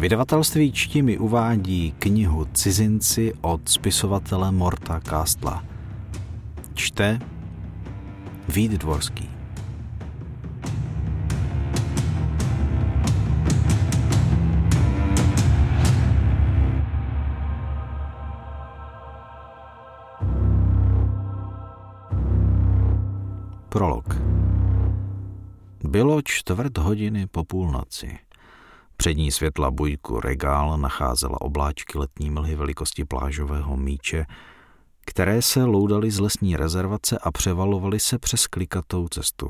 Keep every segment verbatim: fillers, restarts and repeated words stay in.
Vydavatelství Čti mi uvádí knihu Cizinci od spisovatele Morta Kastla. Čte Vít Dvorský. Prolog. Bylo čtvrt hodiny po půlnoci. Přední světla bujku regál nacházela obláčky letní mlhy velikosti plážového míče, které se loudaly z lesní rezervace a převalovaly se přes klikatou cestu.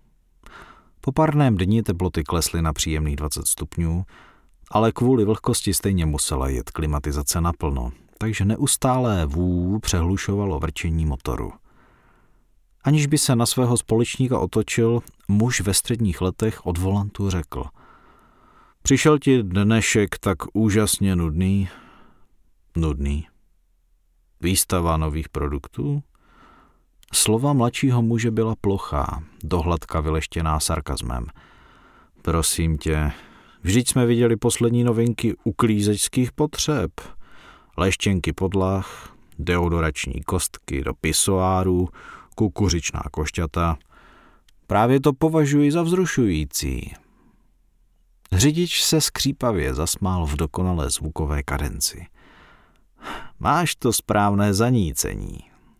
Po párném dni teploty klesly na příjemných dvacet stupňů, ale kvůli vlhkosti stejně musela jet klimatizace naplno, takže neustálé vů přehlušovalo vrčení motoru. Aniž by se na svého společníka otočil, muž ve středních letech od volantu řekl: Přišel ti dnešek tak úžasně nudný? Nudný. Výstava nových produktů? Slova mladšího muže byla plochá, dohladka vyleštěná sarkazmem. Prosím tě, vždyť jsme viděli poslední novinky uklízečských potřeb. Leštěnky podlah, deodorační kostky do pisoárů, kukuřičná košťata. Právě to považuji za vzrušující. Řidič se skřípavě zasmál v dokonalé zvukové kadenci. Máš to správné zanícení.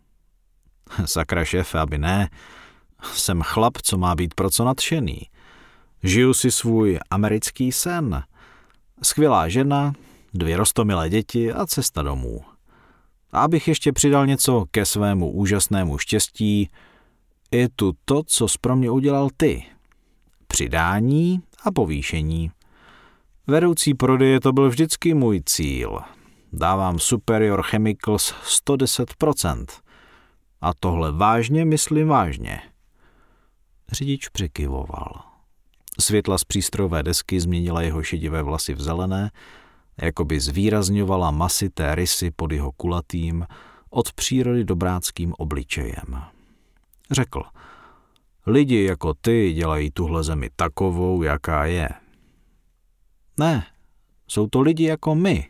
Sakra šéfe, aby ne. Jsem chlap, co má být pro co nadšený. Žiju si svůj americký sen. Skvělá žena, dvě roztomilé děti a cesta domů. A abych ještě přidal něco ke svému úžasnému štěstí, je tu to, co jsi pro mě udělal ty. Přidání a povýšení. Vedoucí prodeje to byl vždycky můj cíl. Dávám Superior Chemicals sto deset procent. A tohle vážně myslím vážně. Řidič přikyvoval. Světla z přístrojové desky změnila jeho šedivé vlasy v zelené, jakoby zvýrazňovala masité rysy pod jeho kulatým, od přírody dobráckým obličejem. Řekl: Lidi jako ty dělají tuhle zemi takovou, jaká je. Ne, jsou to lidi jako my.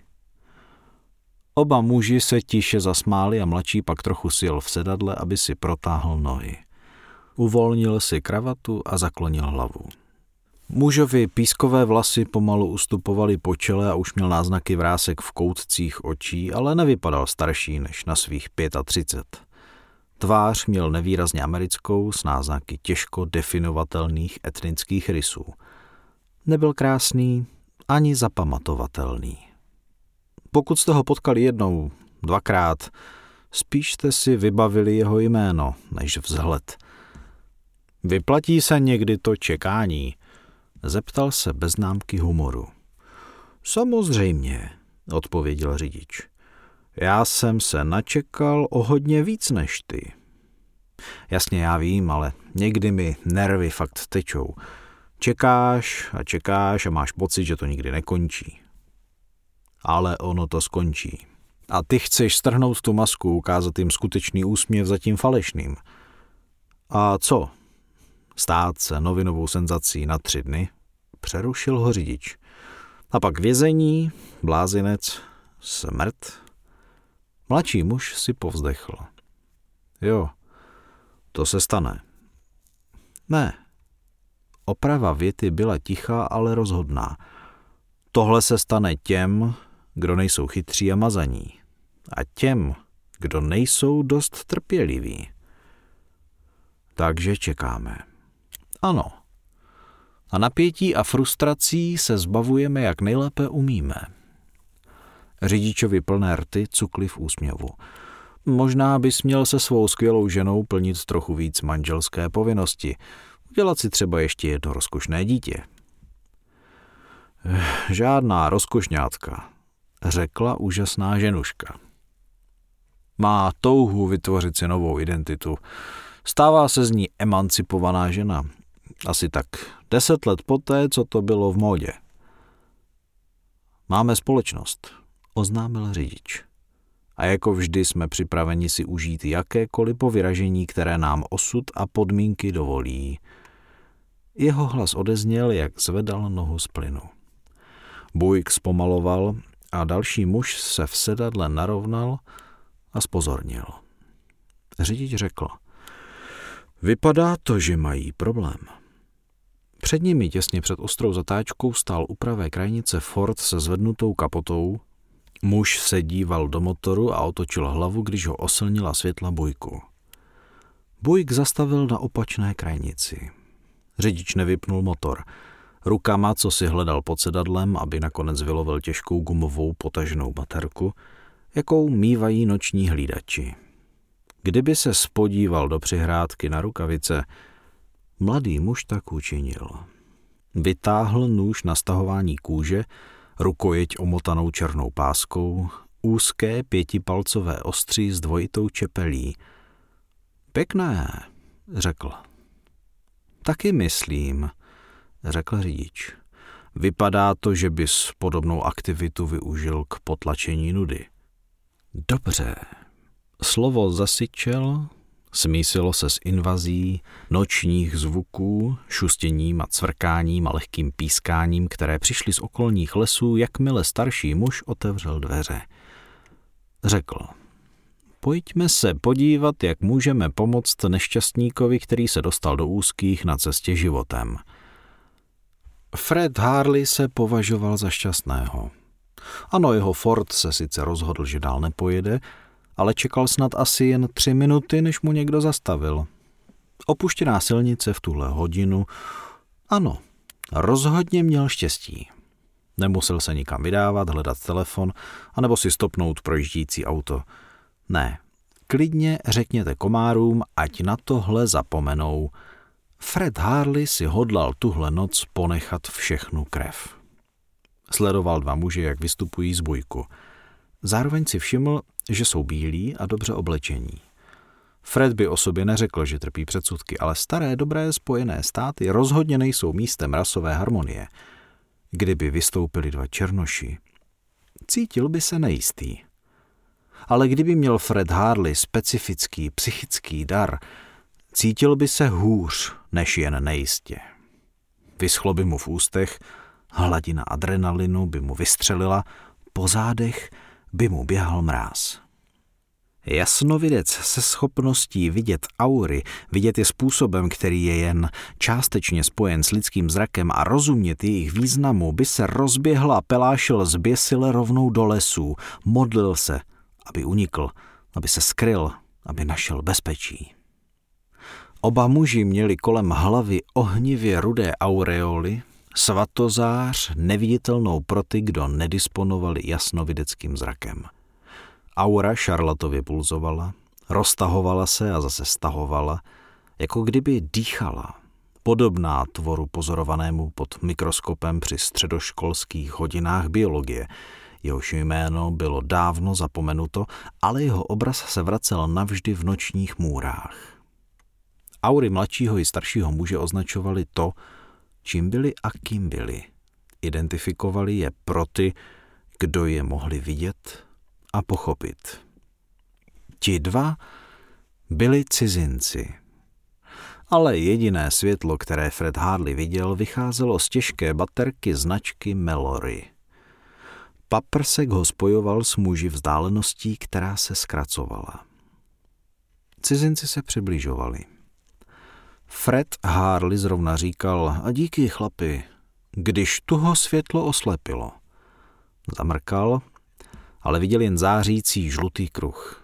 Oba muži se tiše zasmáli a mladší pak trochu sjel v sedadle, aby si protáhl nohy. Uvolnil si kravatu a zaklonil hlavu. Mužovi pískové vlasy pomalu ustupovaly po čele a už měl náznaky vrásek v koutcích očí, ale nevypadal starší než na svých třicet pět. Tvář měl nevýrazně americkou s náznaky těžko definovatelných etnických rysů. Nebyl krásný ani zapamatovatelný. Pokud jste ho potkali jednou, dvakrát, spíš jste si vybavili jeho jméno než vzhled. Vyplatí se někdy to čekání? Zeptal se bez známky humoru. Samozřejmě, odpověděl řidič. Já jsem se načekal o hodně víc než ty. Jasně, já vím, ale někdy mi nervy fakt tečou. Čekáš a čekáš a máš pocit, že to nikdy nekončí. Ale ono to skončí. A ty chceš strhnout tu masku, ukázat jim skutečný úsměv za tím falešným. A co? Stát se novinovou senzací na tři dny? Přerušil ho řidič. A pak vězení, blázinec, smrt. Mladší muž si povzdechl. Jo, to se stane. Ne. Oprava věty byla tichá, ale rozhodná. Tohle se stane těm, kdo nejsou chytří a mazaní. A těm, kdo nejsou dost trpěliví. Takže čekáme. Ano. A napětí a frustrací se zbavujeme, jak nejlépe umíme. Řidičovi plné rty cukli v úsměvu. Možná bys měl se svou skvělou ženou plnit trochu víc manželské povinnosti. Udělat si třeba ještě jedno rozkošné dítě. Žádná rozkošňátka, řekla úžasná ženuška. Má touhu vytvořit si novou identitu. Stává se z ní emancipovaná žena. Asi tak deset let poté, co to bylo v módě. Máme společnost, oznámil řidič. A jako vždy jsme připraveni si užít jakékoliv povyražení, které nám osud a podmínky dovolí. Jeho hlas odezněl, jak zvedal nohu z plynu. Buick zpomaloval a další muž se v sedadle narovnal a zpozornil. Řidič řekl: Vypadá to, že mají problém. Před nimi těsně před ostrou zatáčkou stál u pravé krajnice Ford se zvednutou kapotou. Muž se díval do motoru a otočil hlavu, když ho oslnila světla Buicku. Buick zastavil na opačné krajnici. Řidič nevypnul motor. Rukama, co si hledal pod sedadlem, aby nakonec vylovil těžkou gumovou potažnou baterku, jakou mívají noční hlídači. Kdyby se spodíval do přihrádky na rukavice, mladý muž tak učinil. Vytáhl nůž na stahování kůže, rukojeť omotanou černou páskou, úzké pětipalcové ostří s dvojitou čepelí. Pěkné, řekl. Taky myslím, řekl řidič. Vypadá to, že bys podobnou aktivitu využil k potlačení nudy. Dobře. Slovo zasyčel, smísilo se s invazí nočních zvuků, šustěním a cvrkáním a lehkým pískáním, které přišly z okolních lesů, jakmile starší muž otevřel dveře. Řekl: Pojďme se podívat, jak můžeme pomoct nešťastníkovi, který se dostal do úzkých na cestě životem. Fred Harley se považoval za šťastného. Ano, jeho Ford se sice rozhodl, že dál nepojede, ale čekal snad asi jen tři minuty, než mu někdo zastavil. Opuštěná silnice v tuhle hodinu. Ano, rozhodně měl štěstí. Nemusel se nikam vydávat, hledat telefon, anebo si stopnout projíždějící auto. Ne, klidně řekněte komárům, ať na tohle zapomenou. Fred Harley si hodlal tuhle noc ponechat všechnu krev. Sledoval dva muže, jak vystupují z Buicku. Zároveň si všiml, že jsou bílí a dobře oblečení. Fred by o sobě neřekl, že trpí předsudky, ale staré dobré Spojené státy rozhodně nejsou místem rasové harmonie. Kdyby vystoupili dva černoši, cítil by se nejistý. Ale kdyby měl Fred Harley specifický psychický dar, cítil by se hůř než jen nejistě. Vyschlo by mu v ústech, hladina adrenalinu by mu vystřelila, po zádech by mu běhal mráz. Jasnovidec se schopností vidět aury, vidět je způsobem, který je jen částečně spojen s lidským zrakem a rozumět jejich významu, by se rozběhl a pelášil zběsile rovnou do lesů, modlil se, aby unikl, aby se skryl, aby našel bezpečí. Oba muži měli kolem hlavy ohnivě rudé aureoly, svatozář neviditelnou pro ty, kdo nedisponovali jasnovideckým zrakem. Aura šarlatově pulzovala, roztahovala se a zase stahovala, jako kdyby dýchala, podobná tvoru pozorovanému pod mikroskopem při středoškolských hodinách biologie. Jehož jméno bylo dávno zapomenuto, ale jeho obraz se vracel navždy v nočních můrách. Aury mladšího i staršího muže označovaly to, čím byli a kým byli. Identifikovali je pro ty, kdo je mohli vidět a pochopit. Ti dva byli cizinci. Ale jediné světlo, které Fred Harley viděl, vycházelo z těžké baterky značky Mallory. Paprsek ho spojoval s muži vzdáleností, která se zkracovala. Cizinci se přibližovali. Fred Harley zrovna říkal: a díky, chlapi, když tu ho světlo oslepilo. Zamrkal, ale viděl jen zářící žlutý kruh.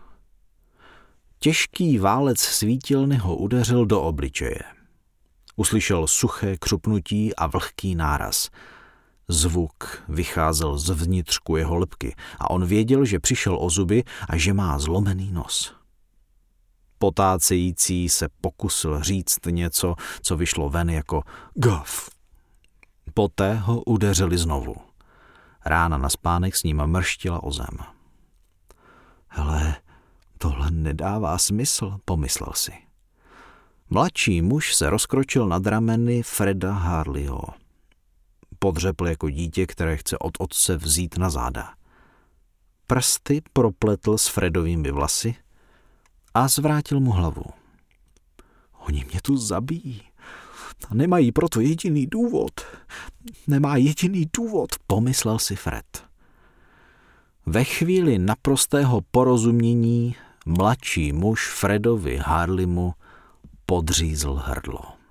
Těžký válec svítilny ho udeřil do obličeje. Uslyšel suché křupnutí a vlhký náraz. Zvuk vycházel z vnitřku jeho lebky a on věděl, že přišel o zuby a že má zlomený nos. Potácející se pokusil říct něco, co vyšlo ven jako gaf. Poté ho udeřili znovu. Rána na spánek s ním mrštila o zem. Hele, tohle nedává smysl, pomyslel si. Mladší muž se rozkročil nad rameny Freda Harleyho. Podřepl jako dítě, které chce od otce vzít na záda. Prsty propletl s Fredovými vlasy a zvrátil mu hlavu. Oni mě tu zabijí. A nemají proto jediný důvod. nemá jediný důvod, pomyslel si Fred. Ve chvíli naprostého porozumění mladší muž Fredovi Harleymu podřízl hrdlo.